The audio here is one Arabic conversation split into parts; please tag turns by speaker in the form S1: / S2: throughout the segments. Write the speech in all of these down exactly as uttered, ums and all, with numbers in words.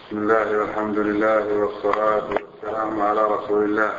S1: بسم الله والحمد لله والصلاة والسلام على رسول الله.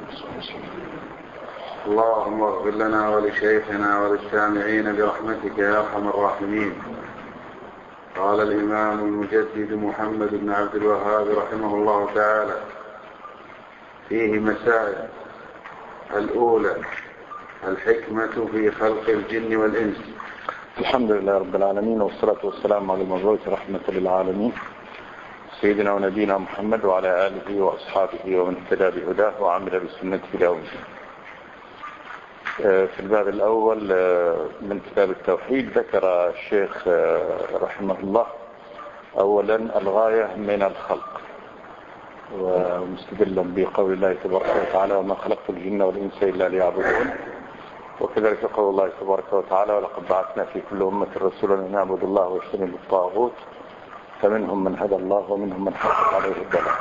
S1: اللهم اغفر لنا ولشيخنا وللسامعين برحمتك يا أرحم الراحمين. قال الإمام المجدد محمد بن عبد الوهاب رحمه الله تعالى فيه مسائل. الأولى الحكمة في خلق الجن والإنس.
S2: الحمد لله رب العالمين، والصلاة والسلام على المبعوث رحمة للعالمين سيدنا ونبينا محمد وعلى آله وأصحابه ومن اهتدى بهداه وعمل بسنته إلى يوم الدين. في الباب الأول من كتاب التوحيد ذكر الشيخ رحمه الله أولا الغاية من الخلق، ومستدلا بقول الله تبارك وتعالى وما خلقت الجن والإنس إلا ليعبدون، وكذلك قول الله تبارك وتعالى ولقد بعثنا في كل أمة رسولا أن يعبدوا الله واجتنبوا الطاغوت فمنهم من هدى الله ومنهم من حقت عليه الضلال.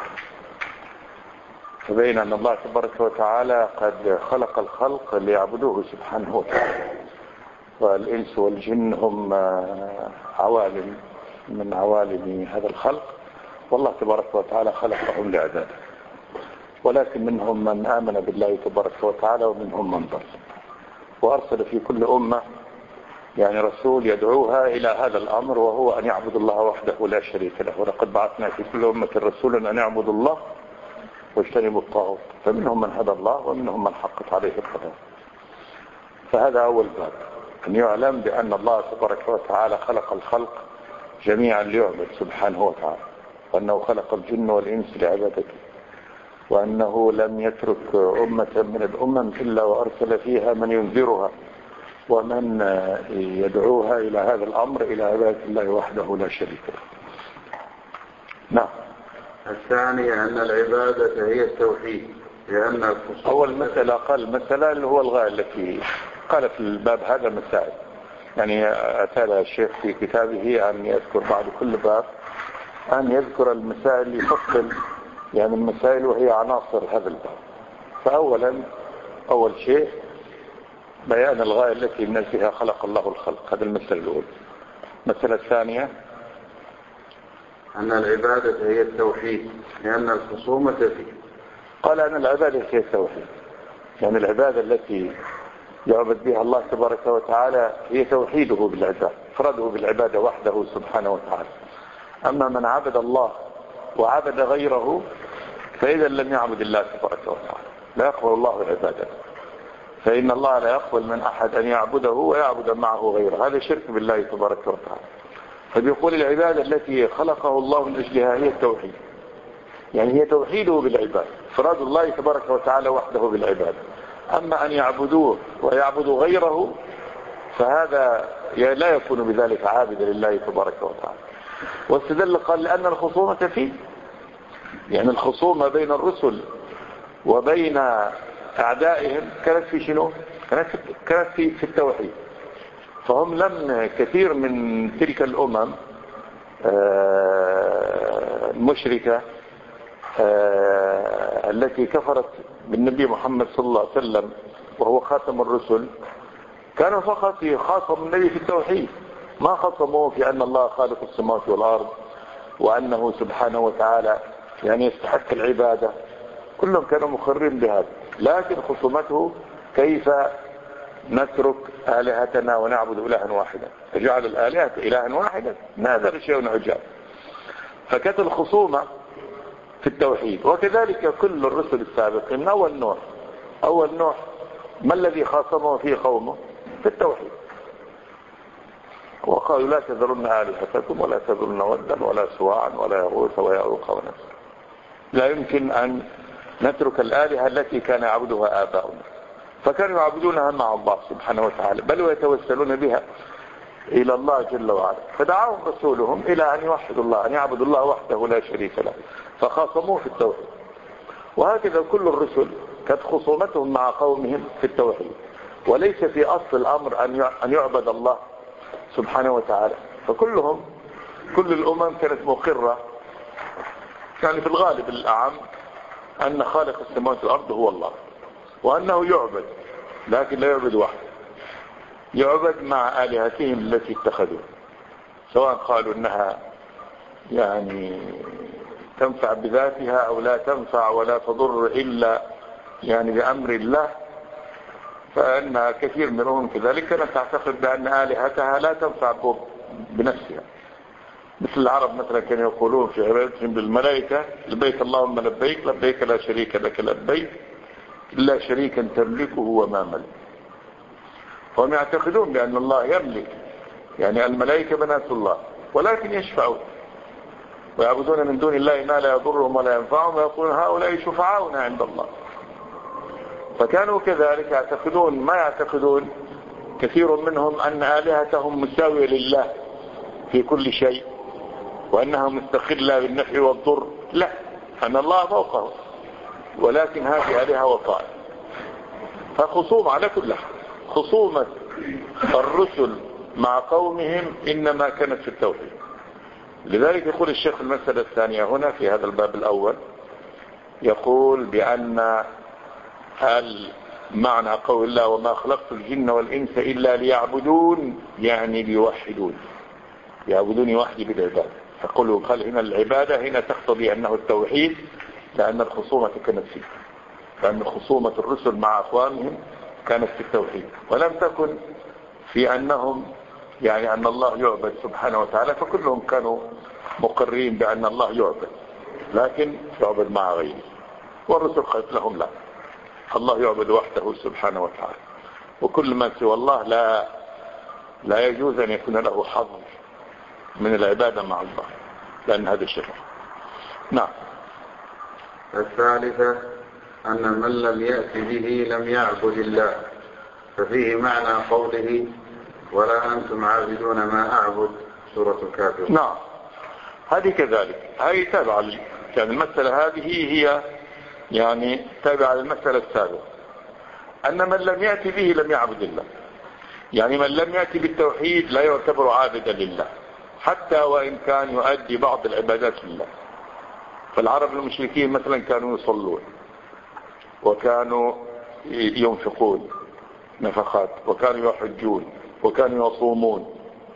S2: فبين أن الله تبارك وتعالى قد خلق الخلق ليعبدوه سبحانه وتعالى، والإنس والجن هم عوالم من عوالم هذا الخلق، والله تبارك وتعالى خلقهم لعباده، ولكن منهم من آمن بالله تبارك وتعالى ومنهم من ضل، وأرسل في كل أمة يعني رسول يدعوها إلى هذا الأمر، وهو أن يعبد الله وحده لا شريك له. ولقد بعثنا في كل أمة رسولا أن يعبدوا الله واجتنبوا الطاغوت فمنهم من هدى الله ومنهم من حقت عليه الضلال. فهذا أول باب، أن يعلم بأن الله تبارك وتعالى خلق الخلق جميعا ليعبد سبحانه وتعالى، وأنه خلق الجن والإنس لعبادته، وأنه لم يترك أمة من الأمم إلا وأرسل فيها من ينذرها ومن يدعوها إلى هذا الأمر إلى عبادة الله وحده لا شريك له. نعم.
S1: الثانية أن العبادة هي التوحيد، لأن
S2: أول مسألة قال مسألة اللي هو الغاية التي قال في الباب هذا مسائل، يعني أتى الشيخ في كتابه أن يذكر بعد كل باب أن يذكر المسائل يفصل يعني المسائل وهي عناصر هذا الباب. فأولا أول شيء بيان الغاية التي من أجلها خلق الله الخلق، هذا المسألة الأولى. المسألة الثانية
S1: أن العبادة هي التوحيد، لأن الخصومة فيه.
S2: قال أن العبادة هي التوحيد، يعني العبادة التي يعبد بها الله تبارك وتعالى هي توحيده بالعبادة، فرده بالعبادة وحده سبحانه وتعالى. أما من عبد الله وعبد غيره فإذا لم يعبد الله تبارك وتعالى لا يقبل الله عبادته، فإن الله لا يقبل من أحد أن يعبده ويعبد معه غيره، هذا شرك بالله تبارك وتعالى. فبيقول العبادة التي خلقه الله من أجلها هي التوحيد، يعني هي توحيده بالعبادة، فراد الله تبارك وتعالى وحده بالعبادة. أما أن يعبدوه ويعبدوا غيره فهذا لا يكون بذلك عابدا لله تبارك وتعالى. واستدل قال لأن الخصومة فيه، يعني الخصومة بين الرسل وبين أعدائهم كانت في شنو؟ كانت كانت في, في التوحيد. فهم لم كثير من تلك الأمم المشركة التي كفرت بالنبي محمد صلى الله عليه وسلم وهو خاتم الرسل كانوا فقط يخاصموا النبي في التوحيد، ما خصموه في أن الله خالق السماوات والأرض وأنه سبحانه وتعالى يعني يستحق العبادة، كلهم كانوا مقرين بهذا. لكن خصومته كيف نترك آلهتنا ونعبد إلها واحدا، فجعل الآلهة إلها واحدا، هذا شيء عجاب. فكانت الخصومة في التوحيد، وكذلك كل الرسل السابقين. أول نوح أول نوح ما الذي خاصمه فيه قومه؟ في التوحيد، وقالوا لا تذرن آلهتكم ولا تذرن ودا ولا سواعا ولا يغوث ويعوق ونسر. لا يمكن أن نترك الآلهة التي كان يعبدها آباؤنا، فكانوا يعبدونها مع الله سبحانه وتعالى، بل ويتوسلون بها إلى الله جل وعلا. فدعاهم رسولهم إلى أن يوحدوا الله، أن يعبدوا الله وحده لا شريك له، فخاصموه في التوحيد. وهكذا كل الرسل كانت خصومتهم مع قومهم في التوحيد، وليس في أصل الأمر أن يعبد الله سبحانه وتعالى. فكلهم كل الأمم كانت مقرة يعني في الغالب الأعم أن خالق السماوات والأرض هو الله، وأنه يعبد لكن لا يعبد وحده، يعبد مع آلهتهم التي اتخذوها، سواء قالوا أنها يعني تنفع بذاتها أو لا تنفع ولا تضر إلا يعني بأمر الله، فإن كثير منهم كذلك كانت تعتقد بأن آلهتها لا تنفع بنفسها. مثل العرب مثلا كانوا يقولون في عبادتهم بالملائكة: لبيك اللهم لبيك، لبيك لا شريك لك لبيك إلا شريكا تملكه وما ملك. فهم يعتقدون بأن الله يملك، يعني الملائكة بنات الله، ولكن يشفعون ويعبدون من دون الله ما لا يضرهم ولا ينفعهم، ويقولون هؤلاء شفعاؤنا عند الله. فكانوا كذلك يعتقدون ما يعتقدون كثير منهم أن آلهتهم مساوية لله في كل شيء، وأنها مستقلة بالنفع والضر. لا، أن الله فوقه، ولكن هذه آلهة وطائف. فخصوم على كل حال، خصومة الرسل مع قومهم إنما كانت في التوحيد. لذلك يقول الشيخ المسألة الثانية هنا في هذا الباب الأول، يقول بأن المعنى قول الله: وما خلقت الجن والإنس إلا ليعبدون، يعني ليوحدون، يعبدوني وحدي بالعبادة. فقلوا قال هنا العبادة هنا تقتضي أنه التوحيد، لأن الخصومة كانت فيه، لأن خصومة الرسل مع أخوانهم كانت في التوحيد، ولم تكن في أنهم يعني أن الله يعبد سبحانه وتعالى. فكلهم كانوا مقرين بأن الله يعبد، لكن يعبد مع غيره. والرسل قالت لهم: لا، الله يعبد وحده سبحانه وتعالى، وكل ما سوى الله لا لا يجوز أن يكون له حظ من العبادة مع الله، لأن هذا الشرك. نعم.
S1: الثالثة أن من لم يأت به لم يعبد الله، ففيه معنى قوله: ولا أنتم عابدون ما أعبد، سورة الكافرون.
S2: نعم، هذه كذلك، هذه تابعة، يعني المسألة هذه هي يعني تابعة للمسألة السابقة، أن من لم يأتي به لم يعبد الله، يعني من لم يأتي بالتوحيد لا يعتبر عابدا لله، حتى وإن كان يؤدي بعض العبادات لله. فالعرب المشركين مثلا كانوا يصلون، وكانوا ينفقون نفقات، وكانوا يحجون، وكانوا يصومون،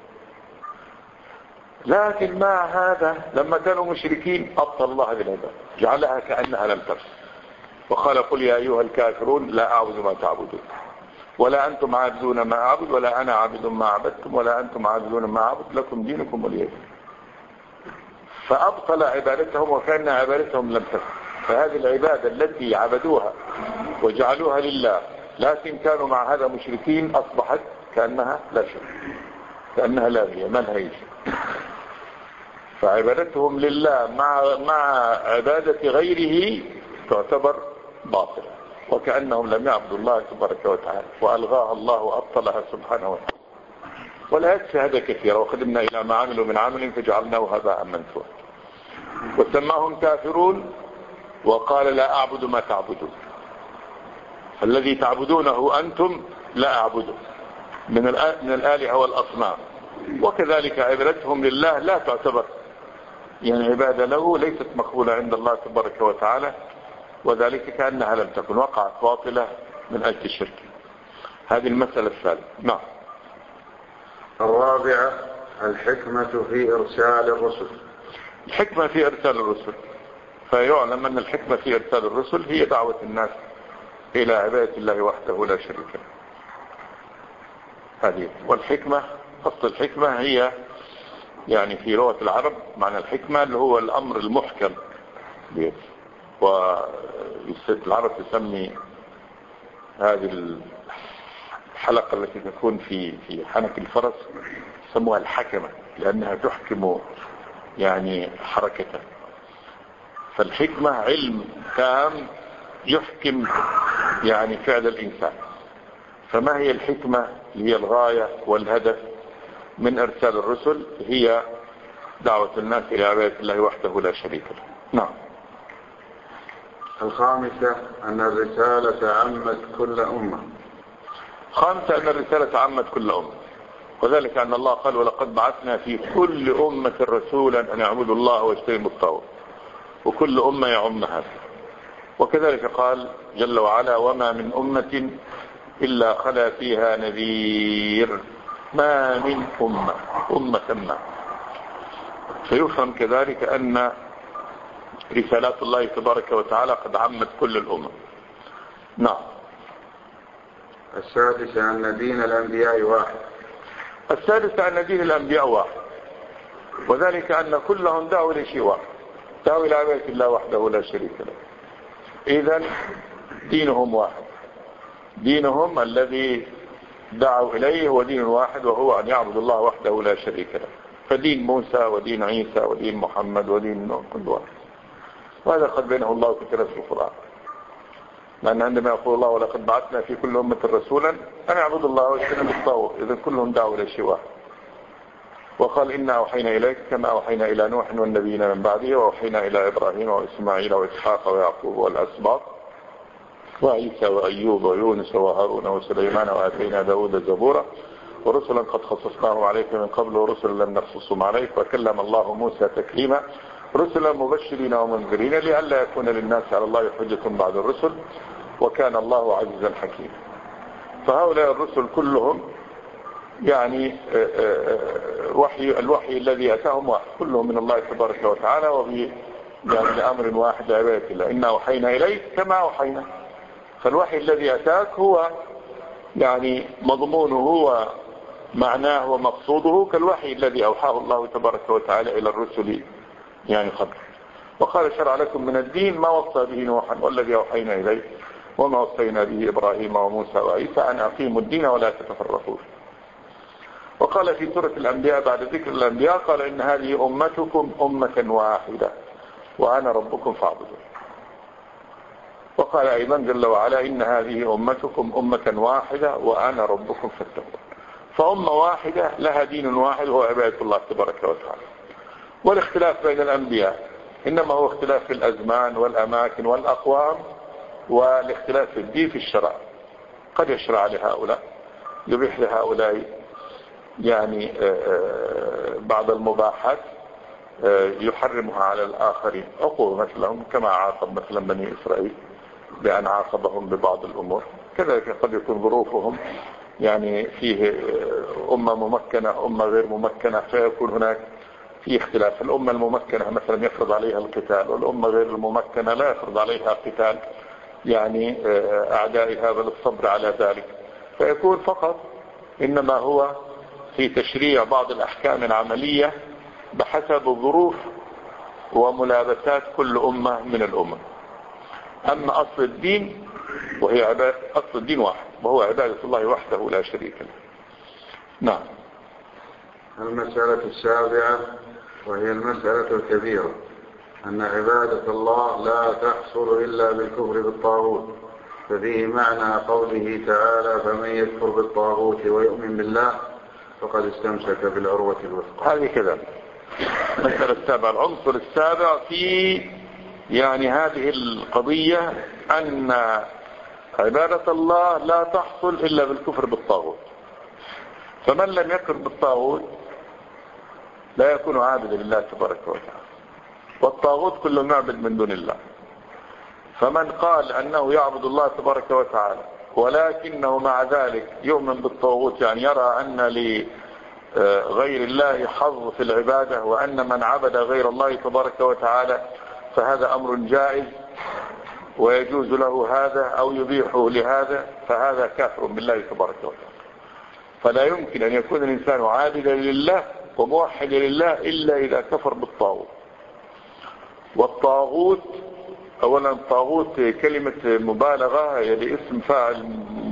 S2: لكن مع هذا لما كانوا مشركين أبطل الله هذه العبادة، جعلها كأنها لم تكن، وقال: قل يا أيها الكافرون لا أعبد ما تعبدون، ولا أنتم عابدون ما أعبد، ولا أنا عابد ما عبدتم، ولا أنتم عابدون ما أعبد، لكم دينكم ولي دين. فأبطل عبادتهم وكأن عبادتهم لم تكن. فهذه العبادة التي عبدوها وجعلوها لله لكن كانوا مع هذا مشركين أصبحت كأنها لا شيء، كأنها لا هي ما لها شيء. فعبادتهم لله مع مع عبادة غيره تعتبر باطلة، وكأنهم لم يعبدوا الله تبارك وتعالى، وألغاها الله وأبطلها سبحانه وتعالى. والآيات في هذا كثيرة: وقدمنا إلى ما عملوا من عمل فجعلناه هباء منثورا. وسماهم كافرون وقال: لا أعبد ما تعبدون، الذي تعبدونه أنتم لا أعبده من من الآلهة والأصنام. وكذلك عبادتهم لله لا تعتبر يعني عبادة له، ليست مقبولة عند الله تبارك وتعالى، وذلك كأنها لم تكن، وقعت باطلة من أجل الشرك. هذه المسألة الثالثة. نعم.
S1: الرابعة الحكمة في إرسال الرسل.
S2: الحكمة في إرسال الرسل، فيعلم أن الحكمة في إرسال الرسل هي دعوة الناس إلى عبادة الله وحده لا شريك له. هذه والحكمة، أصل الحكمة هي يعني في لغة العرب معنى الحكمة اللي هو الأمر المحكم، والعرب تسمي هذه الحلقة التي تكون في في حنك الفرس يسموها الحكمة، لأنها تحكم يعني حركته. فالحكمة علم تام يحكم يعني فعل الإنسان. فما هي الحكمة؟ هي الغاية والهدف من إرسال الرسل، هي دعوة الناس إلى عبادة الله وحده لا شريك له. نعم.
S1: الخامسة أن الرسالة عمت كل أمة.
S2: خامسة أن الرسالة عمت كل أمة، وذلك أن الله قال: ولقد بعثنا في كل أمة رسولا أن يعبدوا الله واجتنبوا الطاغوت، وكل أمة يعم هذا. وكذلك قال جل وعلا: وما من أمة إلا خلا فيها نذير، ما من أمة أمة ما. فيفهم كذلك أن رسالات الله تبارك وتعالى قد عمت كل الأمم. نعم.
S1: السادس أن دين الأنبياء واحد.
S2: السادس أن دين الأنبياء واحد، وذلك أن كلهم دعوا إلى شيء واحد، دعوا إلى عبادة الله وحده لا شريك له. إذن دينهم واحد، دينهم الذي دعوا إليه هو دين واحد، وهو أن يعبد الله وحده لا شريك له. فدين موسى ودين عيسى ودين محمد ودين نوح كل واحد، وهذا قد بينه الله كثيرا في القرآن. لأن عندما يقول الله ولقد بعثنا في كل أمة رسولا أن يعبدوا الله واجتنبوا الطاغوت، إذن كلهم دعوا إلى شيء واحد. وقال إنا أوحينا إليك كما أوحينا إلى نوح والنبيين من بعده، وأوحينا إلى إبراهيم وإسماعيل وإسحاق ويعقوب والأسباط وعيسى وأيوب ويونس وهارون وسليمان وآتينا داود زبورا ورسلا قد خصصناهم عليك من قبل ورسلا لم نخصصهم عليك، وكلم الله موسى تكليما، رسلا مبشرين ومنذرين لئلا يكون للناس على الله حجة بعد الرسل، وكان الله عزيزا حكيما. فهؤلاء الرسل كلهم يعني وحي الوحي الذي أتاهم واحد، كلهم من الله تبارك وتعالى، وب يعني لأمر واحد لعبادة الله. إنا أوحينا إليك كما أوحينا، فالوحي الذي أتاك هو يعني مضمونه ومعناه ومقصوده كالوحي الذي أوحاه الله تبارك وتعالى إلى الرسل يعني قبل. وقال شرع لكم من الدين ما وصى به نوحا والذي أوحينا إليه وما وصينا به إبراهيم وموسى وعيسى أن أقيموا الدين ولا تتفرقوا. وقال في سورة الأنبياء بعد ذكر الأنبياء قال إن هذه أمتكم أمة واحدة وأنا ربكم فاعبدون. وقال أيضا جل وعلا إن هذه أمتكم أمة واحدة وأنا ربكم فاتقون. فأمة واحدة لها دين واحد هو عبادة الله تبارك وتعالى. والاختلاف بين الأنبياء إنما هو اختلاف في الأزمان والأماكن والأقوام، والاختلاف في الدين في الشرع. قد يشرع لهؤلاء يبيح لهؤلاء يعني بعض المباحات يحرمها على الآخرين، عقوبة مثلهم كما عاقب مثلا بني إسرائيل بأن عاقبهم ببعض الأمور. كذلك قد يكون ظروفهم يعني فيه أمة ممكنة أمة غير ممكنة، فيكون هناك في اختلاف. الأمة الممكنة مثلا يفرض عليها القتال، والأمة غير الممكنة لا يفرض عليها قتال يعني أعدائها بل الصبر على ذلك. فيكون فقط إنما هو في تشريع بعض الأحكام العملية بحسب الظروف وملابسات كل أمة من الأمم. أما أصل الدين وهي عبادة، أصل الدين واحد وهو عبادة الله وحده لا شريك له. نعم.
S1: المسألة السابعة وهي المسألة الكبيرة أن عبادة الله لا تحصل إلا بالكفر بالطاغوت، ففيه معنى قوله تعالى فمن يكفر بالطاغوت ويؤمن بالله فقد استمسك بالعروة الوثقى.
S2: هذه كذا المسألة السابعة. العنصر السابع في يعني هذه القضية أن عبادة الله لا تحصل إلا بالكفر بالطاغوت. فمن لم يكفر بالطاغوت لا يكون عابدا لله تبارك وتعالى، والطاغوت كل معبد من دون الله. فمن قال أنه يعبد الله تبارك وتعالى ولكنه مع ذلك يؤمن بالطاغوت، يعني يرى أن لغير الله حظ في العبادة، وأن من عبد غير الله تبارك وتعالى فهذا أمر جائز ويجوز له هذا أو يبيحه لهذا، فهذا كافر بالله تبارك وتعالى. فلا يمكن أن يكون الإنسان عابدا لله وموحدا لله إلا إذا كفر بالطاغوت. والطاغوت أولا الطاغوت كلمة مبالغة يعني اسم فاعل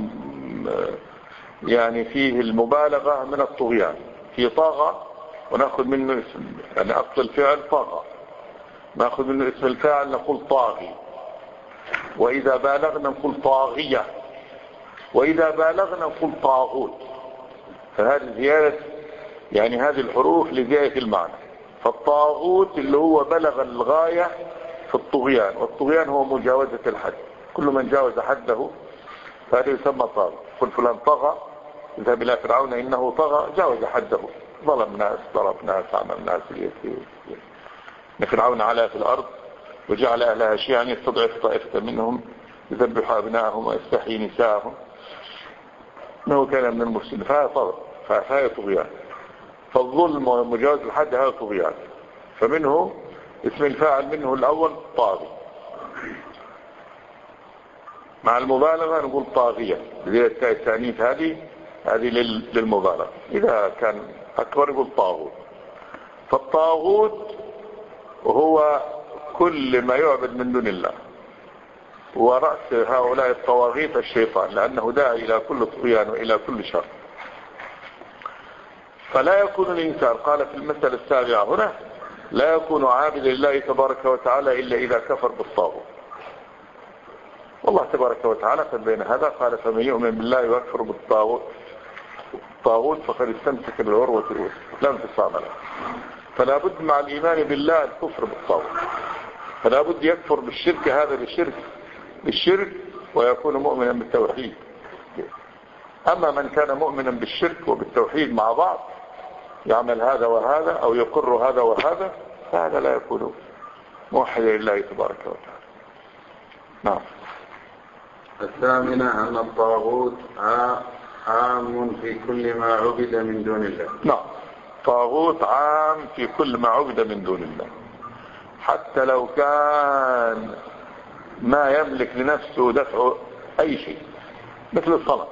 S2: يعني فيه المبالغة من الطغيان، في طاغة ونأخذ منه اسم، يعني أصل الفعل طاغة نأخذ منه اسم الفاعل نقول طاغي، وإذا بالغنا نقول طاغية، وإذا بالغنا نقول طاغوت. فهذه زيادة يعني هذه الحروف لزيادة المعنى. فالطاغوت اللي هو بلغ الغاية في الطغيان، والطغيان هو مجاوزة الحد، كل من جاوز حده فهذا يسمى طاغي. قل فلان طغى اذهب إلى فرعون إنه طغى، جاوز حده، ظلم ناس ضرب ناس عمل ناس. فرعون علا في الأرض وجعل أهلها شيعا يستضعف طائفة منهم يذبح أبنائهم ويستحيي نساءهم، إنه كان من المفسدين. فهذا طغى، فهذا طغيان. فالظلم ومجاوز الحد هذا طغيان. فمنه اسم الفاعل منه الأول طاغي، مع المبالغة نقول طاغية بزي التاء التانيث، هذه هذه للمبالغة. إذا كان أكبر يقول طاغوت. فالطاغوت هو كل ما يعبد من دون الله، ورأس هؤلاء الطواغيت الشيطان، لأنه داعي إلى كل طغيان وإلى كل شر. فلا يكون الإنسان، قال في المسألة السابعة هنا، لا يكون عابدا لله تبارك وتعالى إلا إذا كفر بالطاغوت. والله تبارك وتعالى قد بين هذا قال فمن يؤمن بالله ويكفر بالطاغوت الطاغوت فقد استمسك بالعروة الوثقى لا انفصام لها. فلا بد مع الإيمان بالله الكفر بالطاغوت، فلا بد يكفر بالشرك هذا بالشرك بالشرك ويكون مؤمنا بالتوحيد. أما من كان مؤمنا بالشرك وبالتوحيد مع بعض، يعمل هذا وهذا أو يقر هذا وهذا، فهذا لا يكون موحدا لله تبارك وتعالى. نعم.
S1: الثامنة أن الطاغوت عام في كل ما عبد من دون الله.
S2: نعم، طاغوت عام في كل ما عبد من دون الله، حتى لو كان ما يملك لنفسه دفع أي شيء، مثل الصنم.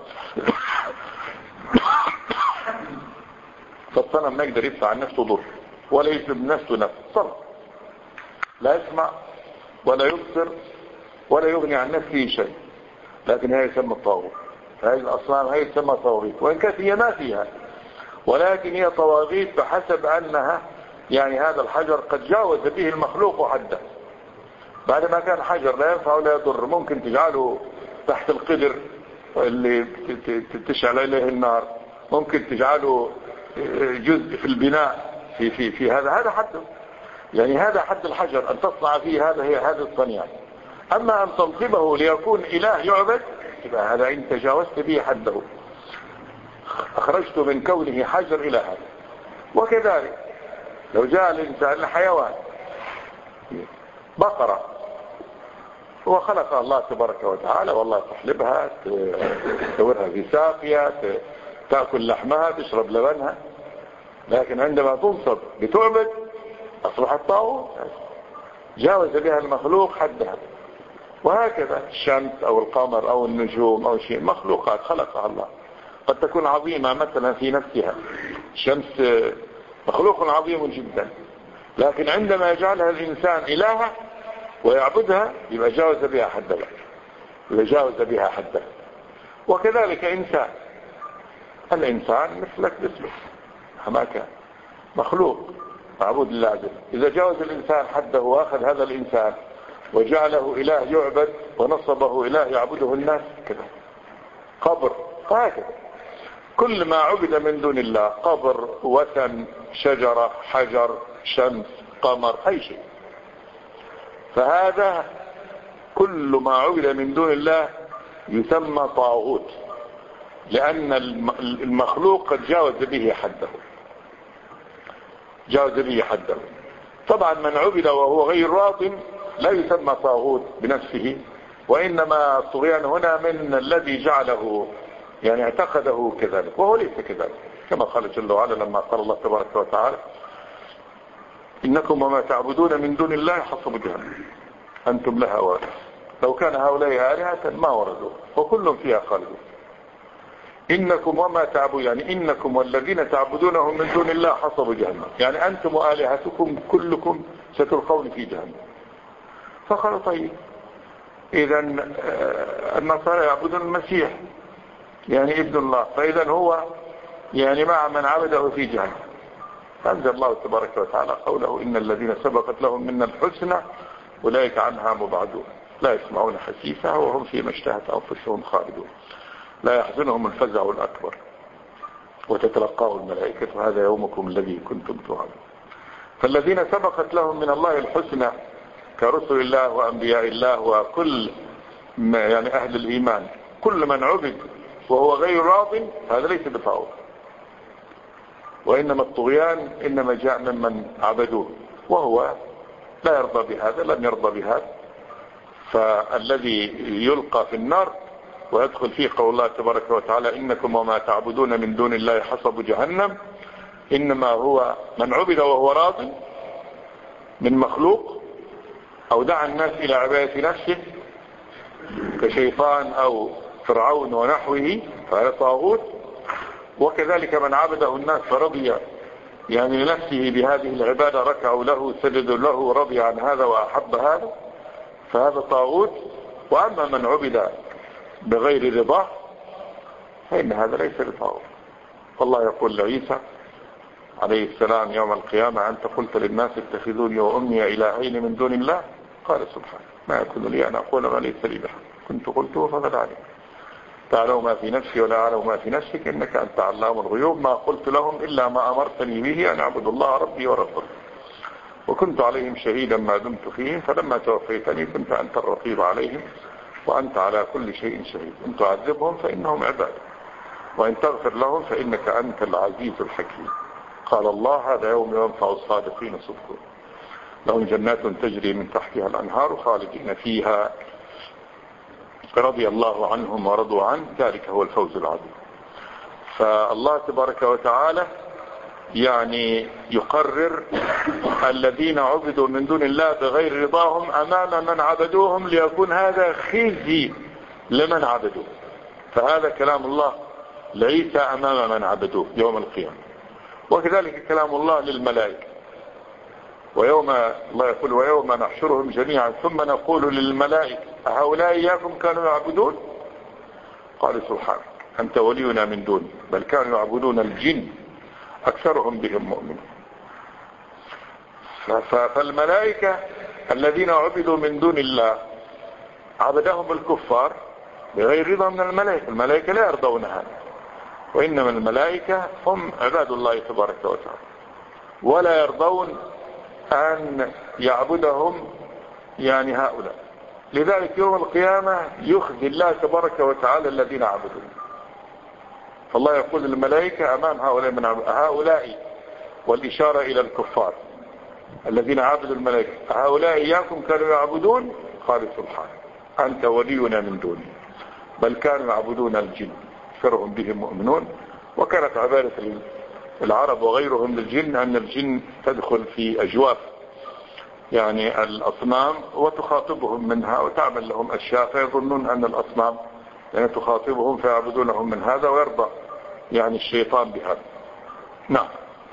S2: فالصنم ما يقدر يدفع عن نفسه ضر ولا يسلب نفسه نفسه، صنم لا يسمع ولا يبصر ولا يغني عن نفسه شيء، لكن هي يسمى الطاغوت. هذه الأصنام هي يسمى طواغيت، وإن كانت هي ما فيها، ولكن هي طواغيت بحسب أنها يعني هذا الحجر قد جاوز به المخلوق حده. بعد ما كان حجر لا ينفع ولا يضر، ممكن تجعله تحت القدر اللي تشعل إليه النار، ممكن تجعله جزء في البناء في في في هذا هذا حده، يعني هذا حد الحجر أن تصنع فيه هذا، هي هذا الصنيع. أما أن تنصبه ليكون إله يعبد، يبقى هذا إن تجاوزت به حده، أخرجت من كونه حجر إلى هذا. وكذلك لو جاء الإنسان حيوان بقرة، هو خلق الله تبارك وتعالى، والله تحلبها تدورها في ساقية تأكل لحمها تشرب لبنها، لكن عندما تنصب بتعبد أصبحت طاغوت، جاوز بها المخلوق حدها. وهكذا الشمس أو القمر أو النجوم أو شيء مخلوقات خلقها الله، قد تكون عظيمة مثلا في نفسها، الشمس مخلوق عظيم جدا، لكن عندما يجعلها الإنسان إلها ويعبدها يبقى جاوز بها حدها، يبقى جاوز بها حدها. وكذلك إنسان، الإنسان مثلك مثله ما كان مخلوق معبود لله عز وجل، إذا جاوز الإنسان حده وأخذ هذا الإنسان وجعله إله يعبد ونصبه إله يعبده الناس كذا، قبر هكذا، كل ما عبد من دون الله، قبر، وثن، شجرة، حجر، شمس، قمر، أي شيء، فهذا كل ما عبد من دون الله يسمى طاغوت، لأن المخلوق قد جاوز به حده، جاوز به حده. طبعا من عبد وهو غير راض لا يسمى طاغوت بنفسه، وإنما الطغيان هنا من الذي جعله يعني اعتقده كذلك، وهو ليس كذلك، كما قال جل وعلا لما قال الله تبارك وتعالى إنكم وما تعبدون من دون الله حصب جهنم أنتم لها واردون. لو كان هؤلاء آلهة ما وردوا وكل فيها خالدون. إنكم وما تعبدون يعني إنكم والذين تعبدونهم من دون الله حصب جهنم، يعني أنتم وآلهتكم كلكم ستلقون في جهنم. فقال طيب إذا النصارى يعبدون المسيح يعني ابن الله، فإذا هو يعني مع من عبده في جهنم. فأنزل الله تبارك وتعالى قوله إن الذين سبقت لهم منا الحسنى أولئك عنها مبعدون لا يسمعون حسيسها وهم فيما اشتهت أنفسهم خالدون لا يحزنهم الفزع الأكبر وتتلقاه الملائكة هذا يومكم الذي كنتم توعدون. فالذين سبقت لهم من الله الحسنى كرسل الله وأنبياء الله وكل يعني أهل الإيمان، كل من عبد وهو غير راض هذا ليس بطاغوت، وإنما الطغيان إنما جاء ممن عبدوه وهو لا يرضى بهذا، لم يرضى بهذا. فالذي يلقى في النار ويدخل فيه قول الله تبارك وتعالى إنكم وما تعبدون من دون الله حصب جهنم، إنما هو من عبد وهو راض من مخلوق أو دعا الناس إلى عبادة نفسه كشيطان أو فرعون ونحوه فهذا طاغوت. وكذلك من عبده الناس فرضي يعني لنفسه بهذه العبادة، ركعوا له سجدوا له رضي عن هذا وأحب هذا فهذا طاغوت. وأما من عبد بغير رضاه فإن هذا ليس بطاغوت. والله يقول لعيسى عليه السلام يوم القيامة أنت قلت للناس اتخذوني وأمي إلهين من دون الله قال سبحانه ما يكون لي أن أقول ما ليس لي بحق كنت قلته فقد علم تعلم ما في نفسي ولا أعلم ما في نفسك إنك أنت علام الغيوب ما قلت لهم إلا ما أمرتني به أن أعبد الله ربي وربكم وكنت عليهم شهيدا ما دمت فيهم فلما توفيتني كنت أنت الرقيب عليهم وأنت على كل شيء شهيد إن تعذبهم فإنهم عباد وإن تغفر لهم فإنك أنت العزيز الحكيم. قال الله هذا يوم ينفع الصادقين صدقهم لهم جنات تجري من تحتها الأنهار خالدين فيها رضي الله عنهم ورضوا عنه ذلك هو الفوز العظيم. فالله تبارك وتعالى يعني يقرر الذين عبدوا من دون الله بغير رضاهم أمام من عبدوهم ليكون هذا خزي لمن عبدوه. فهذا كلام الله لعيسى أمام من عبدوه يوم القيامة. وكذلك كلام الله للملائكة ويوم الله يقول ويوم نحشرهم جميعا ثم نقول للملائكة هؤلاء إياكم كانوا يعبدون قال سبحانه أنت ولينا من دون بل كانوا يعبدون الجن أكثرهم بهم مؤمنون. فالملائكة الذين عبدوا من دون الله عبدهم الكفار بغير رضا من الملائكة. الملائكة لا يرضون هذا وإنما الملائكة هم عباد الله تبارك وتعالى ولا يرضون أن يعبدهم يعني هؤلاء. لذلك يوم القيامة يخزي الله تبارك وتعالى الذين عبدوا. فالله يقول للملائكة أمام هؤلاء من هؤلاء والإشارة إلى الكفار الذين عبدوا الملائكة هؤلاء إياكم كانوا يعبدون قال سبحانه أنت ولينا من دونه بل كانوا يعبدون الجن أكثرهم بهم مؤمنون. وكانت عبادة العرب وغيرهم للجن أن الجن تدخل في أجواف يعني الأصنام وتخاطبهم منها وتعمل لهم أشياء فيظنون أن الأصنام يعني تخاطبهم فيعبدونهم من هذا ويرضى يعني الشيطان بهذا. نعم.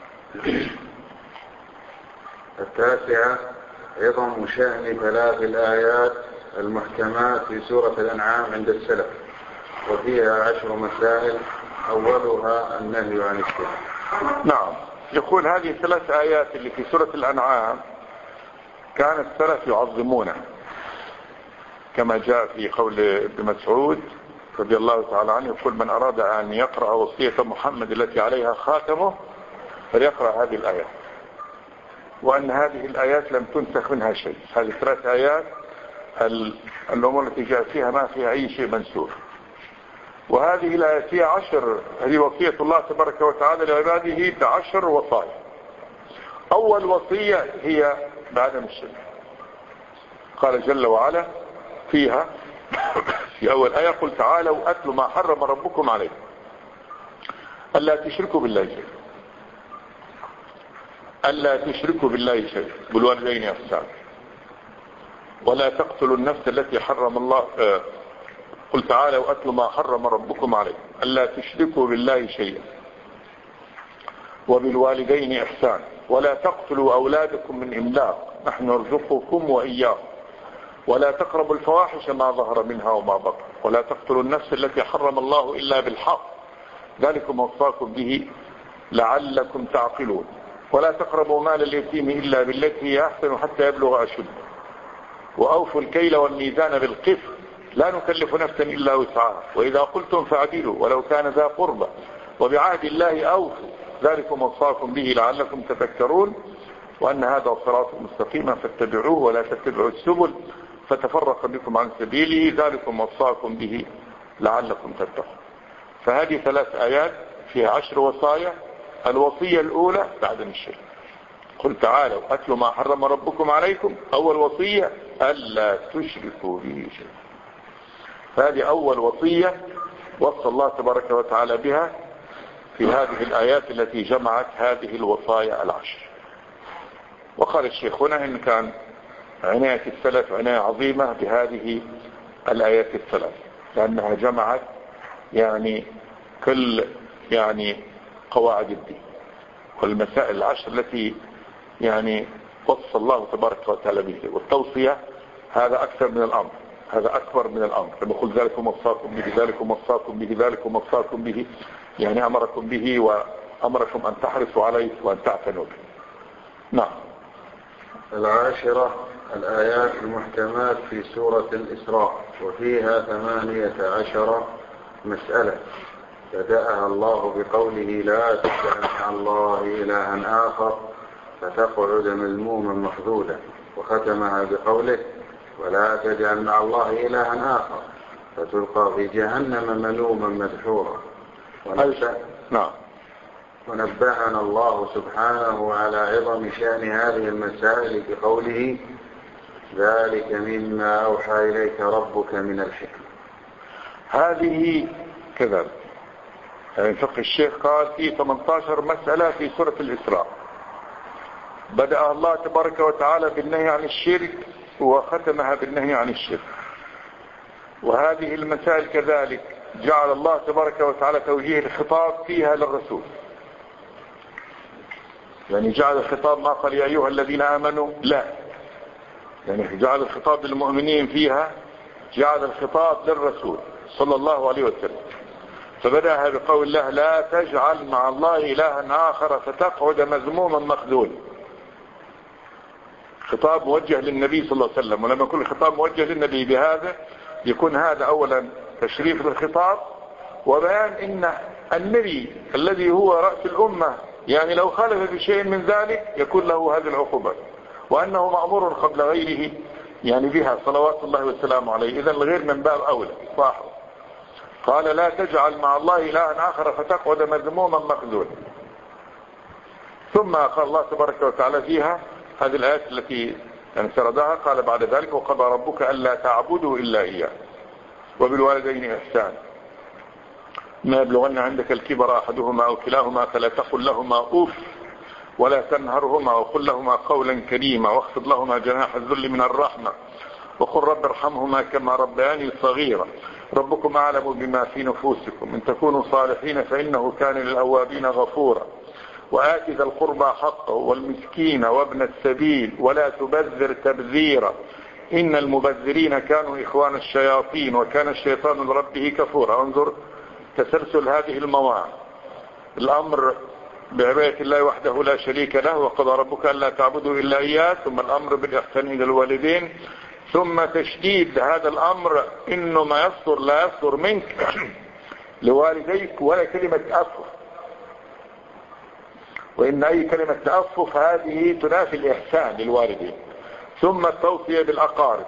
S1: التاسعة عظم شأن ثلاث الآيات المحكمات في سورة الأنعام عند السلف وفيها عشر مسائل أولها النهي عن الشرك.
S2: نعم. يقول هذه الثلاث آيات اللي في سورة الأنعام كان السلف يعظمونها كما جاء في قول ابن مسعود رضي الله تعالى عنه يقول من أراد أن يقرأ وصية محمد التي عليها خاتمه فليقرأ هذه الآيات وأن هذه الآيات لم تنسخ منها شيء. هذه ثلاث آيات الأمور التي جاء فيها ما فيها أي شيء منسوخ. وهذه الآيات هي عشر هذه وصية الله تبارك وتعالى لعباده بعشر وصايا. أول وصية هي بعدم الشرك. قال جل وعلا فيها في أول آية قل تعالوا أتلوا ما حرم ربكم عليكم ألا تشركوا بالله شيئا ألا تشركوا بالله شيئا بالوالدين إحسانا ولا تقتلوا النفس التي حرم الله آه قل تعالوا أتلوا ما حرم ربكم عليكم ألا تشركوا بالله شيئا وبالوالدين إحسانا ولا تقتلوا أولادكم من إملاق نحن نرزقكم وإياهم ولا تقربوا الفواحش ما ظهر منها وما بطن ولا تقتلوا النفس التي حرم الله إلا بالحق ذلكم وصاكم به لعلكم تعقلون ولا تقربوا مال اليتيم إلا بالتي هي أحسن حتى يبلغ أشده وأوفوا الكيل والميزان بالقسط لا نكلف نفسا إلا وسعها وإذا قلتم فاعدلوا ولو كان ذا قربى وبعهد الله أوفوا ذلكم وصاكم به لعلكم تذكرون وأن هذا صراط مستقيما فاتبعوه ولا تتبعوا السبل فتفرق بكم عن سبيله ذلكم وصاكم به لعلكم تتقون. فهذه ثلاث آيات فيها عشر وصايا. الوصية الأولى بعدم الشرك قل تعالوا أتلوا ما حرم ربكم عليكم أول وصية ألا تشركوا به شيئا. فهذه أول وصية وصى الله تبارك وتعالى بها في هذه الآيات التي جمعت هذه الوصايا العشر. وقال الشيخ هنا إن كان عناية السلف عناية عظيمة بهذه الآيات الثلاث، لأنها جمعت يعني كل يعني قواعد الدين والمسائل العشر التي يعني وصى الله تبارك وتعالى به. والتوصية هذا أكثر من الأمر، هذا أكبر من الأمر. لما يقول ذلكم وصاكم به ذلكم وصاكم به ذلكم وصاكم به، يعني أمركم به وأمركم أن تحرصوا عليه وأن تعتنوا به. نعم.
S1: العاشرة الآيات المحكمات في سورة الإسراء، وفيها ثمانية عشر مسألة. بدأها الله بقوله لا تجعل مع الله إلها آخر فتقعد مذموما مخذولا، وختمها بقوله ولا تجعل مع الله إلها آخر فتلقى في جهنم ملوما مدحورا.
S2: نعم.
S1: ونبهنا الله سبحانه على عظم شأن هذه المسائل بقوله ذلك مما أوحى إليك ربك من الحكمة.
S2: هذه كذا يعني فقه الشيخ قال في ثمانية عشر مسألة في سورة الإسراء، بدأ الله تبارك وتعالى بالنهي عن الشرك وختمها بالنهي عن الشرك. وهذه المسائل كذلك جعل الله تبارك وتعالى توجيه الخطاب فيها للرسول، يعني جعل الخطاب ما قال يا أيها الذين آمنوا، لا، يعني جعل الخطاب للمؤمنين فيها، جعل الخطاب للرسول صلى الله عليه وسلم. فبدأها بقول الله لا تجعل مع الله إلها آخر فتقعد مذموما مخذولا. خطاب موجه للنبي صلى الله عليه وسلم، ولما يكون الخطاب موجه للنبي بهذا يكون هذا أولا تشريف للخطاب، وبيان إن النبي الذي هو رأس الأمة يعني لو خالف بشيء من ذلك يكون له هذه العقوبة، وأنه مأمور قبل غيره يعني بها صلوات الله والسلام عليه. إذن الغير من باب أولى واحد. قال لا تجعل مع الله إلها آخر فتقعد مذموما مخذولا. ثم قال الله تبارك وتعالى فيها هذه الآيات التي يعني سردها، قال بعد ذلك وقضى ربك ألا تعبدوا إلا إياه وبالوالدين إحسانا ما يبلغن عندك الكبر أحدهما أو كلاهما فلا تقل لهما أوف ولا تنهرهما وقل لهما قولا كريما واخفض لهما جناح الذل من الرحمة وقل رب ارحمهما كما ربياني صغيرا ربكم أعلم بما في نفوسكم إن تكونوا صالحين فإنه كان للأوابين غفورا وآت ذا القربى حقه والمسكين وابن السبيل ولا تبذر تبذيرا إن المبذرين كانوا إخوان الشياطين وكان الشيطان لربه كفورا. انظر تسلسل هذه المواعظ. الأمر بعبادة الله وحده لا شريك له وقضى ربك ألا تعبدوا إلا إياه، ثم الأمر بالإحسان إلى الوالدين، ثم تشديد هذا الأمر إنه ما يصدر لا يصدر منك لوالديك ولا كلمة تأفف، وإن أي كلمة تأفف هذه تنافي الإحسان للوالدين. ثم التوصية بالأقارب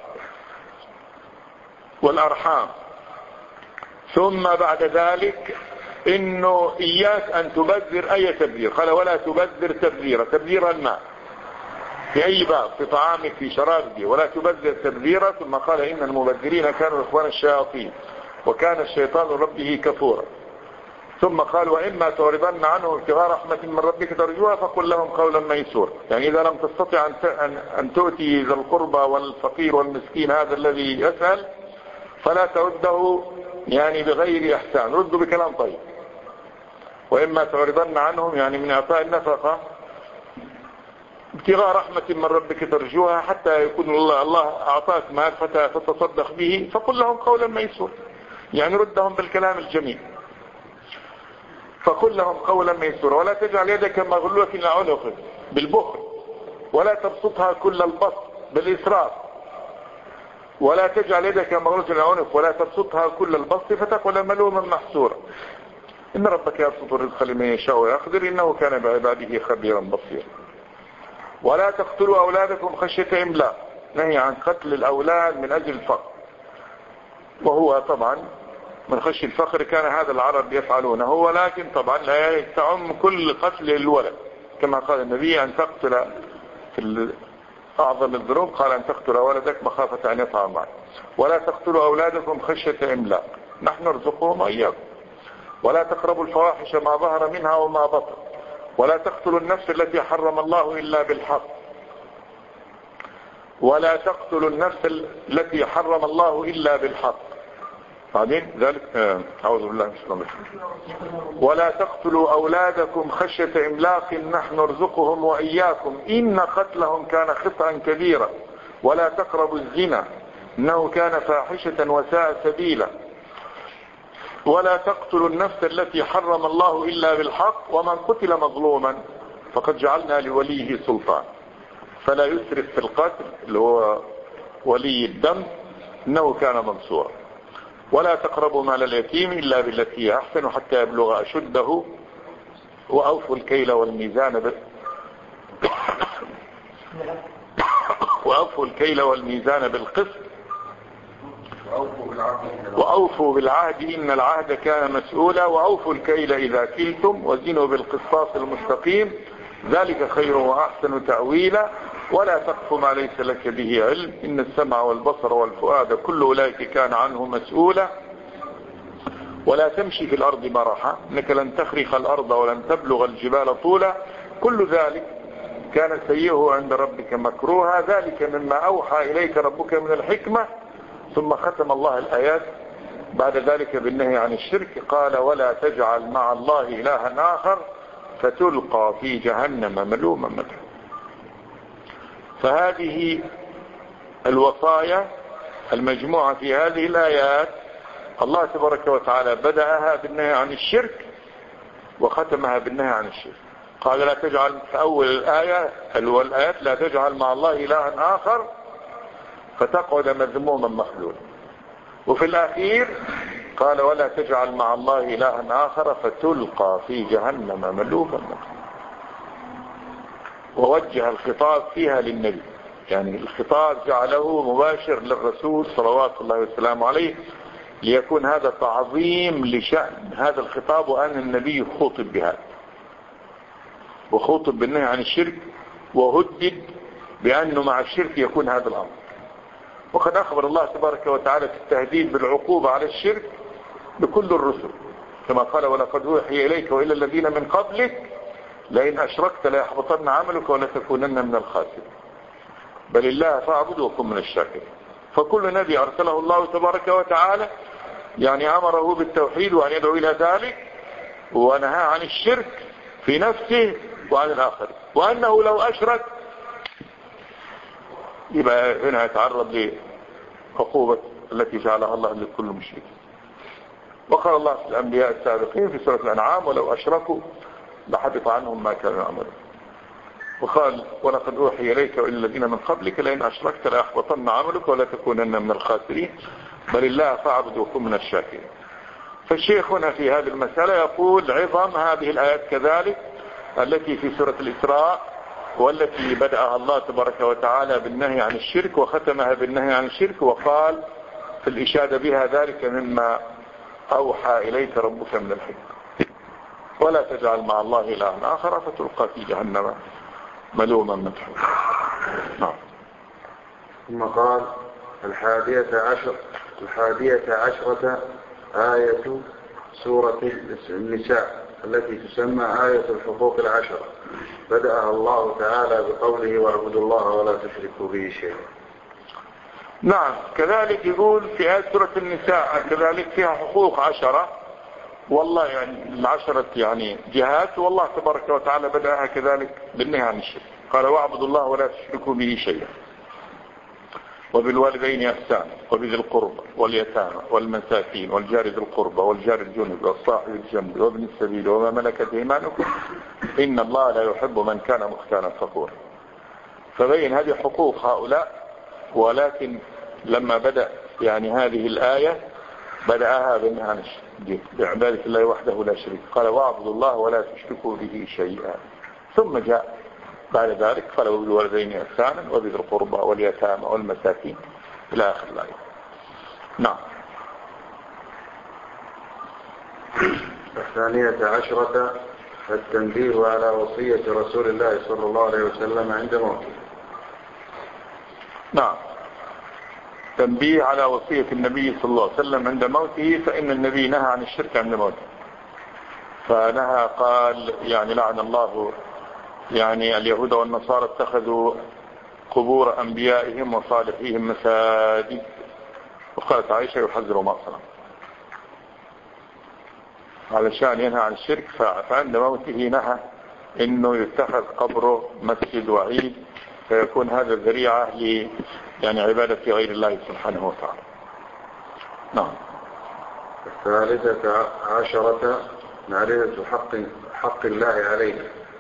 S2: والأرحام، ثم بعد ذلك إنه إياك أن تبذر أي تبذير. قال ولا تبذر تبذيرا، تبذير الماء في أي باب، في طعامك في شرابك، ولا تبذر تبذيرا. ثم قال إن المبذرين كانوا إخوان الشياطين وكان الشيطان ربه كفورا. ثم قال وإما تعرضن عنه ابتغاء رحمة من ربك ترجوها فقل لهم قولا ميسورا. يعني إذا لم تستطع أن تؤتي ذا القربى والفقير والمسكين هذا الذي يسأل فلا ترده يعني بغير إحسان، رده بكلام طيب. وإما تعرضن عنهم يعني من إعطاء النفقة ابتغاء رحمة من ربك ترجوها حتى يكون الله, الله أعطاك مال فتصدق به فقل لهم قولا ميسورا، يعني ردهم بالكلام الجميل. فقل لهم قولا ميسورا ولا تجعل يدك مغلولة إلى عنقك بالبخل ولا تبسطها كل البسط بالإسراف، ولا تجعل يدك مغلولة إلى عنقك ولا تبسطها كل البسط فتقول ملوما محسورا إن ربك يبسط الرزق لمن يشاء ويقدر إنه كان بعباده خبيرا بصيرا. ولا تقتلوا أولادكم خشية إملاق، نهي عن قتل الأولاد من أجل الفقر، وهو طبعا من خشي الفقر كان هذا العرب يفعلونه، ولكن طبعا لا تعم كل قتل الولد كما قال النبي أن تقتل في أعظم الذنوب قال أن تقتل ولدك مخافة أن يطعم معك. ولا تقتلوا أولادكم خشية إملاق نحن نرزقهم وإياكم. ولا تقربوا الفواحش ما ظهر منها وما بطن. ولا تقتلوا النفس التي حرم الله إلا بالحق ولا تقتلوا النفس التي حرم الله إلا بالحق. بعدين ذلك أعوذ بالله من الشيطان الرجيم. ولا تقتلوا أولادكم خشية إملاق نحن نرزقهم وإياكم إن قتلهم كان خطأ كبيرا ولا تقربوا الزنا إنه كان فاحشة وساء سبيلا ولا تقتلوا النفس التي حرم الله إلا بالحق ومن قتل مظلوما فقد جعلنا لوليه سلطان فلا يسرف في القتل اللي هو ولي الدم إنه كان منصورا ولا تقربوا مال اليتيم إلا بالتي هي أحسن حتى يبلغ أشده وأوفوا الكيل والميزان ب... وأوفوا الكيل والميزان بالقسط وأوفوا بالعهد إن العهد كان مسؤولا وأوفوا الكيل إذا كلتم وزنوا بالقسطاس المستقيم ذلك خير وأحسن تأويلا ولا تقف ما ليس لك به علم إن السمع والبصر والفؤاد كل أولئك كان عنه مسؤولا ولا تمشي في الأرض مرحا إنك لن تخرق الأرض ولن تبلغ الجبال طولا كل ذلك كان سيئه عند ربك مكروها ذلك مما أوحى إليك ربك من الحكمة. ثم ختم الله الآيات بعد ذلك بالنهي عن الشرك قال ولا تجعل مع الله إلها آخر فتلقى في جهنم ملوما مدحورا. فهذه الوصايا المجموعة في هذه الآيات الله تبارك وتعالى بدأها بالنهي عن الشرك وختمها بالنهي عن الشرك. قال لا تجعل في أول الآية الآيات لا تجعل مع الله إلها آخر فتقعد مذموما مخذولا وفي الأخير قال ولا تجعل مع الله إلها آخر فتلقى في جهنم ملوما مدحورا ووجه الخطاب فيها للنبي يعني الخطاب جعله مباشر للرسول صلوات الله وسلامه عليه ليكون هذا تعظيم لشأن هذا الخطاب وأن النبي خطب بهذا وخطب بالنهي عن الشرك وهدد بأنه مع الشرك يكون هذا الأمر. وقد أخبر الله تبارك وتعالى في التهديد بالعقوبة على الشرك بكل الرسل كما قال ولقد أوحي إليك وإلى الذين من قبلك لئن أشركت ليحبطن عملك ولتكونن من الخاسرين بل الله فاعبد وكن من الشاكرين. فكل نبي أرسله الله تبارك وتعالى يعني أمره بالتوحيد وأن يدعو إلى ذلك ونهى عن الشرك في نفسه وعن الآخر وأنه لو أشرك يبقى هنا يتعرض لعقوبة التي جعلها الله لكل مشرك. وقال الله في الأنبياء السابقين في سورة الأنعام ولو أشركوا لحبط عنهم ما كانوا يعملون. وقال ولقد أوحي إليك وإلى الذين من قبلك لئن أشركت ليحبطن عملك ولا تكونن من الخاسرين بل الله فاعبد وكن من الشاكرين. فالشيخ هنا في هذه المسألة يقول عظم هذه الآيات كذلك التي في سورة الإسراء والتي بدأها الله تبارك وتعالى بالنهي عن الشرك وختمها بالنهي عن الشرك وقال في الإشادة بها ذلك مما أوحى إليك ربك من الحكمة ولا تجعل مع الله إلها آخر فتلقى في جهنم ملوما مدحورا. نعم.
S1: ثم قال الحادية عشر الحادية عشرة آية سورة النساء التي تسمى آية الحقوق العشرة بدأها الله تعالى بقوله واعبدوا الله ولا تشركوا به شيئا.
S2: نعم كذلك يقول في آية سورة النساء كذلك فيها حقوق عشرة والله يعني العشرة يعني جهات والله تبارك وتعالى بدأها كذلك بالنهي عن الشرك قال واعبدوا الله ولا تشركوا به شيئا وبالوالدين إحسانا وبذي القربى واليتامى والمساكين والجار ذي القربى والجار الجنب والصاحب الجنب وابن السبيل وما ملكت ايمانكم إن الله لا يحب من كان مختالا فخورا. فبين هذه حقوق هؤلاء ولكن لما بدأ يعني هذه الآية بدأها بالنهي عن الشرك بعبادة الله وحده لا شريك قال واعبدوا الله ولا تشركوا به شيئا ثم جاء بعد ذلك قال وبالوالدين إحسانا وبذي القربى واليتامى والمساكين إلى آخر الآية. نعم.
S1: الثانية عشرة التنبيه على وصية رسول الله صلى الله عليه وسلم عند موته.
S2: نعم تنبيه على وصية النبي صلى الله عليه وسلم عند موته فإن النبي نهى عن الشرك عند موته فنهى قال يعني لعن الله يعني اليهود والنصارى اتخذوا قبور أنبيائهم وصالحيهم مساجد. وقالت عائشة يحذر ما صنع علشان ينهى عن الشرك، فعند موته نهى انه يتخذ قبره مسجد وعيد، فيكون هذا ذريعة ل يعني عبادة غير الله سبحانه وتعالى. نعم.
S1: الثالثة عشرة معرفة حق حق الله علينا.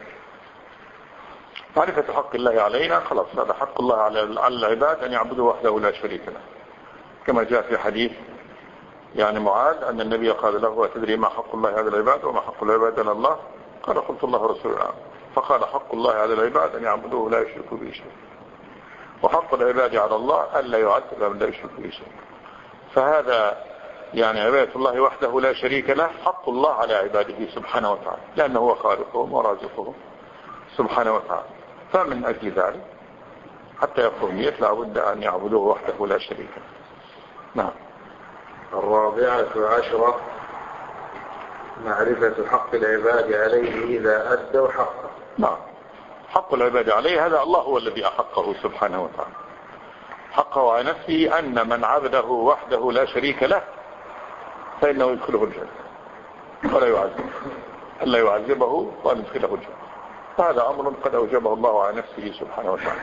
S2: معرفة حق الله علينا خلاص، هذا حق الله على العباد أن يعبدوا وحده لا شريك له، كما جاء في حديث يعني معاذ أن النبي قال له أتدري ما حق الله على العباد وما حق العباد على الله؟ قال قلت الله ورسوله. فقال حق الله على العباد أن يعبدوه لا يشركوا به شيئا، وحق العباد على الله ألا يعذب من لا يشرك به شيئا. فهذا يعني عبادة الله وحده لا شريك له حق الله على عباده سبحانه وتعالى، لأنه هو خالقهم ورازقهم سبحانه وتعالى. فمن أجل ذلك حتى يقوم نية لابد أن يعبدوه وحده لا شريك له. نعم.
S1: الرابعة عشرة معرفة حق العباد عليه إذا أدوا حقه.
S2: نعم. حق العباد عليه هذا الله هو الذي أحقه سبحانه وتعالى. حقه على نفسه أن من عبده وحده لا شريك له فإنه يدخله الجنة ولا يعذبه، ألا يعذبه وأن يدخله الجنة. هذا أمر قد أوجبه الله على نفسه سبحانه وتعالى.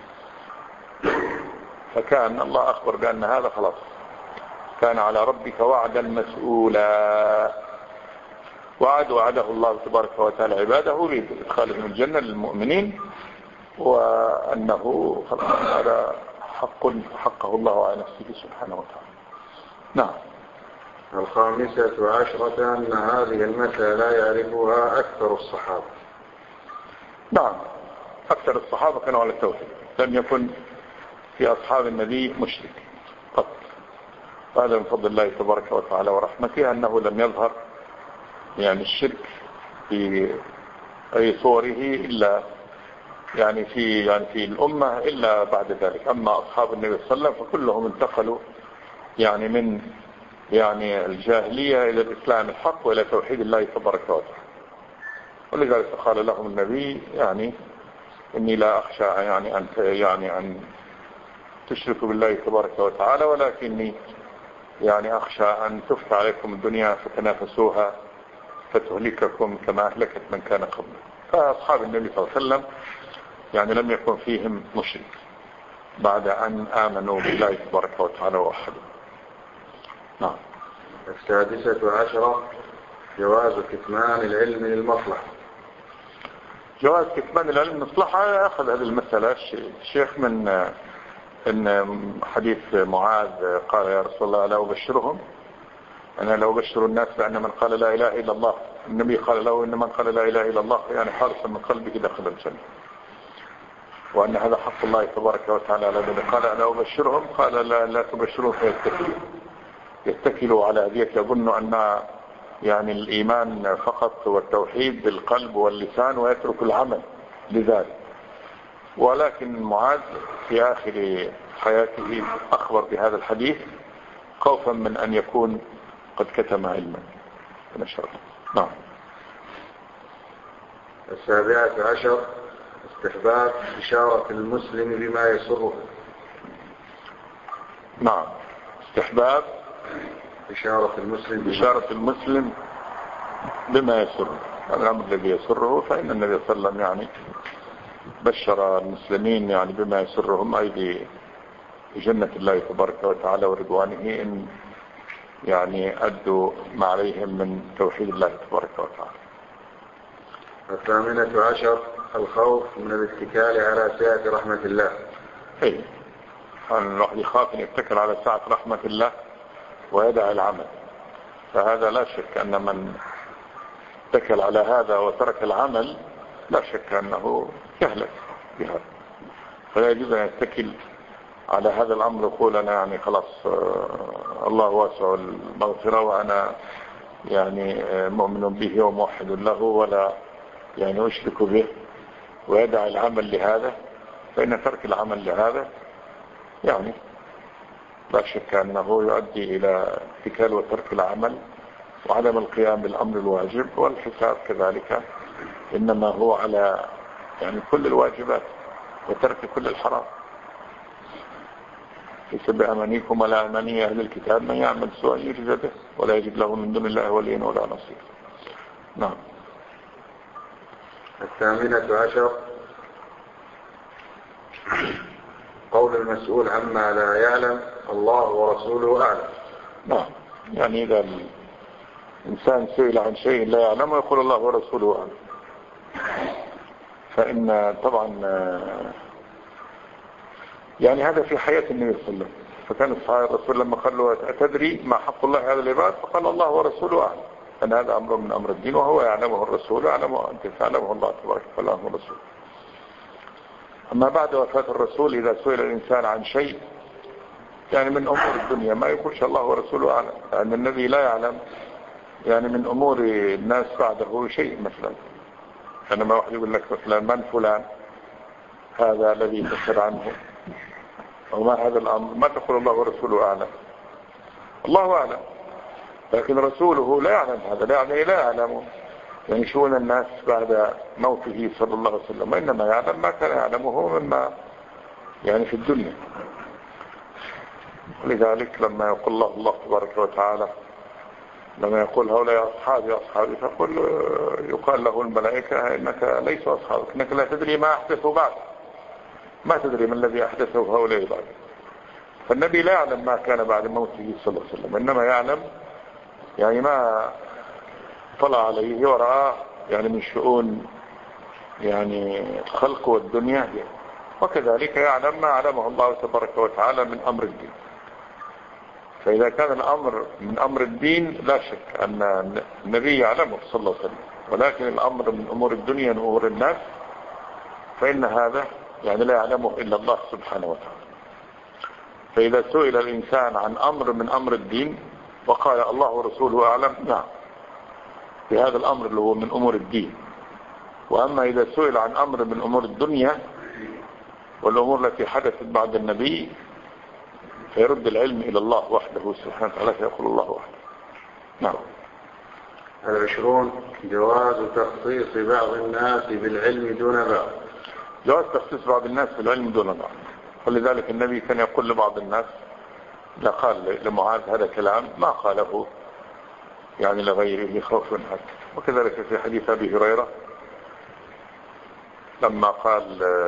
S2: فكان الله أخبر بأن هذا خلاص كان على ربك وعدا مسؤولا. وعد وعده الله تبارك وتعالى عباده لإدخالهم الجنة للمؤمنين، وأنه هذا حق حقه الله على نفسه سبحانه وتعالى. نعم.
S1: الخامسة عشرة أن هذه المسألة لا يعرفها أكثر الصحابة.
S2: نعم. أكثر الصحابة كانوا على التوحيد، لم يكن في أصحاب النبي مشرك قط. هذا من فضل الله تبارك وتعالى ورحمته أنه لم يظهر يعني الشرك في أي صوره إلا يعني في يعني في الأمة إلا بعد ذلك. أما أصحاب النبي صلى الله عليه وسلم فكلهم انتقلوا يعني من يعني الجاهلية إلى الإسلام الحق وإلى توحيد الله تبارك وتعالى. ولذلك قال لهم النبي يعني إني لا أخشى يعني أن يعني أن تشركوا بالله تبارك وتعالى، ولكني يعني أخشى أن تفتح عليكم الدنيا فتنافسوها فتهلككم كما أهلكت من كان قبل. فأصحاب النبي صلى الله عليه وسلم يعني لم يكن فيهم مشرك بعد أن آمنوا بالله تبارك وتعالى ووحدوا. نعم.
S1: السادسة عشرة جواز كتمان العلم للمصلحة.
S2: جواز كتمان العلم للمصلحة أخذ هذه المسألة الشيخ من إن حديث معاذ قال يا رسول الله لا أبشرهم، أنا لا أبشر الناس بأن من قال لا إله إلا الله، النبي قال له إن من قال لا إله إلا الله يعني خالصا من قلبه دخل الجنة، وأن هذا حق الله تبارك وتعالى. الذي قال أنا أبشرهم قال لا, لا تبشرهم فيتكلوا يتكلوا على هديك، يظن أن يعني الإيمان فقط والتوحيد بالقلب واللسان ويترك العمل لذلك. ولكن معاذ في آخر حياته أخبر بهذا الحديث خوفا من أن يكون قد كتم علما. نشر. نعم.
S1: السابعة عشر استحباب إشارة المسلم بما يسره.
S2: نعم. استحباب
S1: إشارة المسلم
S2: إشارة المسلم بما يسره، الأمر الذي يسره. فإن النبي صلى الله عليه وسلم يعني بشر المسلمين يعني بما يسرهم أي بجنة الله تبارك وتعالى ورضوانه إن يعني أدوا ما عليهم من توحيد الله تبارك وتعالى.
S1: الثامنة عشر الخوف من الاتكال على سعة رحمة الله.
S2: أي الواحد يخاف أن يتكل على سعة رحمة الله ويدع العمل، فهذا لا شك أن من اتكل على هذا وترك العمل لا شك أنه يهلك بهذا. فلا يجوز أن يتكل على هذا الأمر يقول أنا يعني خلاص الله واسع المغفرة وأنا يعني مؤمن به وموحد له ولا يعني أشرك به، ويدع العمل لهذا. فإن ترك العمل لهذا يعني لا شك أنه يؤدي إلى اتكال وترك العمل وعدم القيام بالأمر الواجب، والحساب كذلك إنما هو على يعني كل الواجبات وترك كل الحرام. ليس بأمانيكم ولا أماني أهل الكتاب من يعمل سوءا يجزى به ولا يجد له من دون الله وليا ولا نصير. نعم.
S1: الثامنة عشر قول المسؤول عما لا يعلم الله ورسوله أعلم.
S2: نعم، يعني إذا الإنسان سئل عن شيء لا يعلمه يقول الله ورسوله أعلم. فإن طبعا يعني هذا في حياة النبي صلى الله عليه وسلم. فكان الصحابة الرسول لما قال له أتدري ما حق الله على العباد فقال الله ورسوله أعلم، أن هذا أمر من أمر الدين وهو يعلمه الرسول ويعلمه أنت تعلمه الله تبارك وتعالى ورسوله. أما بعد وفاة الرسول إذا سئل الإنسان عن شيء يعني من أمور الدنيا ما يقولش الله ورسوله أعلم، لأن النبي لا يعلم يعني من أمور الناس بعده شيء. مثلا عندما واحد يقول لك مثلا من فلان هذا الذي تسأل عنه وما هذا الأمر، ما تقول الله ورسوله أعلم، الله أعلم، لكن رسوله لا يعلم هذا، لا يعني لا يعلم يعني شؤون الناس بعد موته صلى الله عليه وسلم، وإنما يعلم ما كان يعلمه مما يعني في الدنيا. ولذلك لما يقول الله الله تبارك وتعالى لما يقول هؤلاء أصحابي أصحابي فقل يقال له الملائكة إنك ليس أصحابك، إنك لا تدري ما أحدثوا بعد، ما تدري من الذي أحدثه هؤلاء بعد. فالنبي لا يعلم ما كان بعد موته صلى الله عليه وسلم، إنما يعلم يعني ما طلع عليه ورآه يعني من شؤون يعني الخلق والدنيا، وكذلك يعلم ما علمه الله تبارك وتعالى من أمر الدين. فإذا كان الأمر من أمر الدين لا شك أن النبي يعلمه صلى الله عليه وسلم، ولكن الأمر من أمور الدنيا وأمور الناس فإن هذا يعني لا يعلمه إلا الله سبحانه وتعالى. فإذا سئل الإنسان عن أمر من أمر الدين وقال الله ورسوله أعلم، نعم بهذا الأمر اللي هو من أمور الدين. وأما إذا سئل عن أمر من أمور الدنيا والأمور التي حدثت بعد النبي فيرد العلم إلى الله وحده سبحانه وتعالى فيقول الله وحده. نعم.
S1: العشرون جواز تخصيص بعض الناس بالعلم دون بعض.
S2: جواز تخصيص بعض الناس بالعلم دون بعض، ولذلك النبي كان يقول لبعض الناس لا قال لمعاذ هذا كلام ما قاله يعني لغيره خوف حتى. وكذلك في حديث أبي هريرة لما قال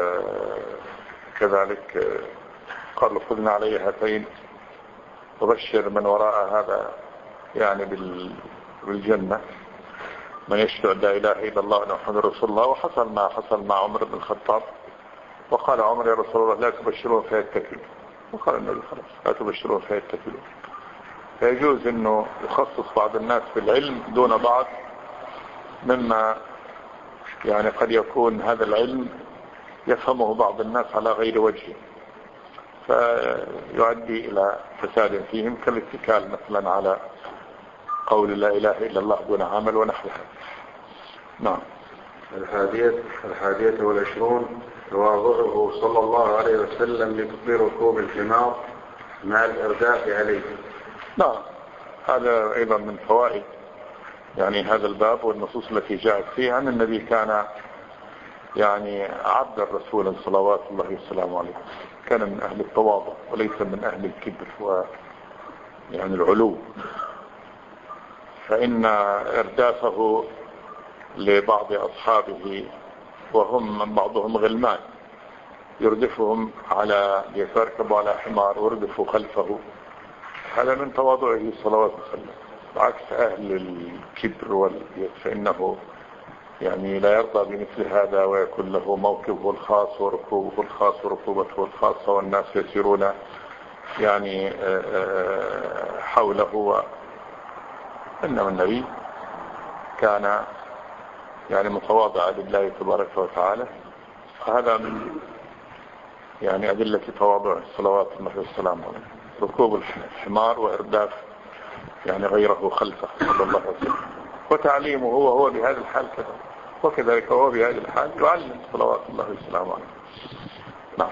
S2: كذلك قال خذنا علي هاتين وبشر من وراء هذا يعني بالجنة من يشهد لا إله إلا الله أن محمد رسول الله. وحصل ما حصل مع عمر بن الخطاب وقال عمر يا رسول الله لا تبشرون فيتكلوا، وقال النبي خلاص لا تبشرون فيتكلوا. فيجوز انه يخصص بعض الناس بالعلم دون بعض مما يعني قد يكون هذا العلم يفهمه بعض الناس على غير وجهه فيؤدي الى فساد فيهم كالاتكال مثلا على قول لا اله الا الله دون عمل ونحوها. نعم.
S1: الحادية الحادية والعشرون تواضعه صلى الله عليه وسلم لركوب الحمار مع الإرداف عليه.
S2: نعم، هذا أيضا من فوائد يعني هذا الباب والنصوص التي جاءت فيه عن النبي كان يعني عبد الرسول صلوات الله وسلامه عليه، كان من أهل التواضع وليس من أهل الكبر ويعني العلو. فإن إردافه لبعض أصحابه وهم من بعضهم غلمان يردفهم على يركبوا على حمار ويردفوا خلفه، هذا من تواضعه صلوات وسلم، عكس أهل الكبر واليأس فإنه يعني لا يرضى بمثل هذا ويكون له موكبه الخاص وركوبه الخاص وركوبته الخاصة والناس يسيرون يعني حوله. إنما النبي كان يعني متواضع لله تبارك وتعالى، هذا من يعني أدلة تواضع صلوات الله والسلام عليه، ركوب الحمار وإرداف يعني غيره خلفه صلى الله عليه وسلم، وتعليمه هو هو بهذا الحال كذا، وكذلك هو بهذا الحال يعلم صلوات الله والسلام عليه. نعم.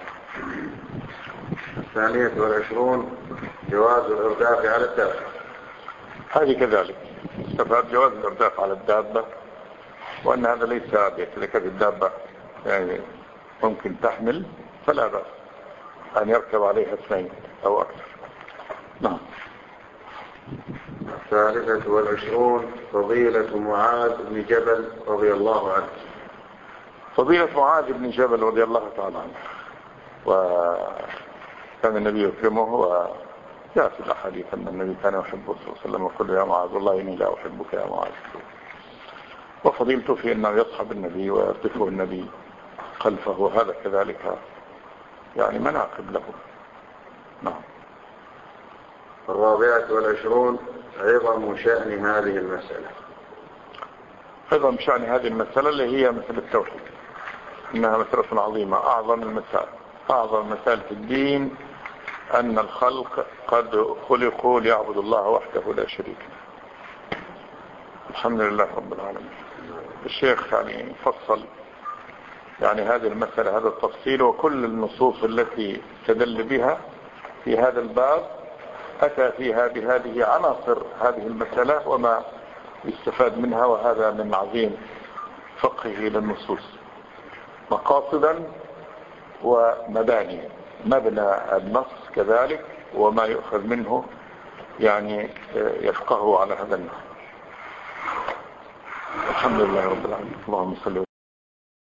S1: الثانية والعشرون جواز الإرداف على الدابة.
S2: هذه كذلك استفاد جواز الإرداف على الدابة، وأن هذا ليس بيتلك الدابة يعني ممكن تحمل فلا بأس أن يركب عليها اثنين أو أكثر. نعم.
S1: الثالثة والعشرون فضيلة معاذ بن جبل رضي الله عنه.
S2: فضيلة معاذ بن جبل رضي الله تعالى عنه، وكان النبي يكرمه، وجاء في الأحاديث أن النبي كان يحبه صلى الله عليه وسلم ويقول يا معاذ والله إني لا أحبك يا معاذ. وفضيلته في أنه يصحب النبي ويرتفع النبي خلفه، وهذا كذلك يعني مناقب له. نعم.
S1: الرابعة والعشرون عظم شأن هذه المسألة.
S2: عظم شأن هذه المسألة اللي هي مسألة التوحيد، إنها مسألة عظيمة، أعظم المسائل، أعظم مسائل في الدين، أن الخلق قد خلقوا ليعبدوا الله وحده لا شريك له. الحمد لله رب العالمين. الشيخ يعني فصل يعني هذه المسألة هذا التفصيل، وكل النصوص التي استدل بها في هذا الباب أتى فيها بهذه عناصر هذه المسألة وما يستفاد منها، وهذا من عظيم فقهه للنصوص، مقاصدا ومباني، مبنى النص كذلك وما يؤخذ منه يعني يفقهه على هذا النحو. الحمد لله رب العالمين. اللهم صل